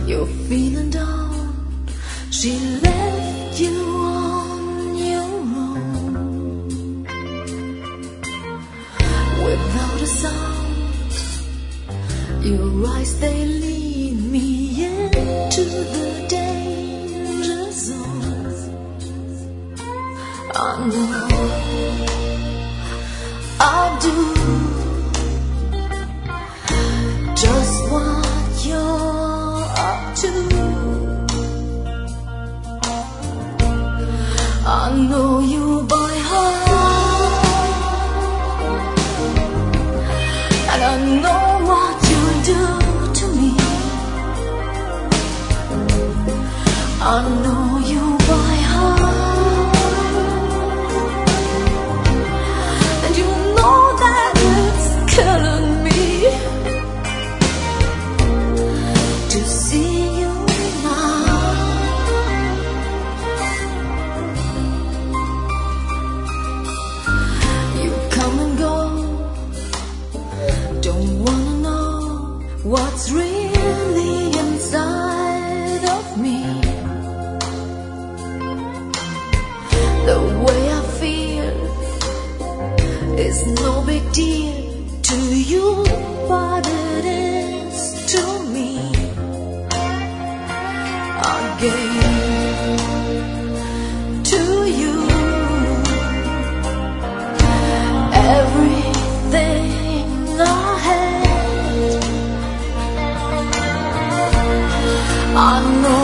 You're feeling down. She left you on your own without a sound. Your eyes, they lead me into the danger zone. I know I'll do just what you're up to. I know you by heart, and I know what you do to me. I know you by heart, and you know that it's killing me to see you now. You come and go, don't wanna know what's really inside of me. The way I feel is no big deal to you, but it is to me. I gave to you everything I had. I know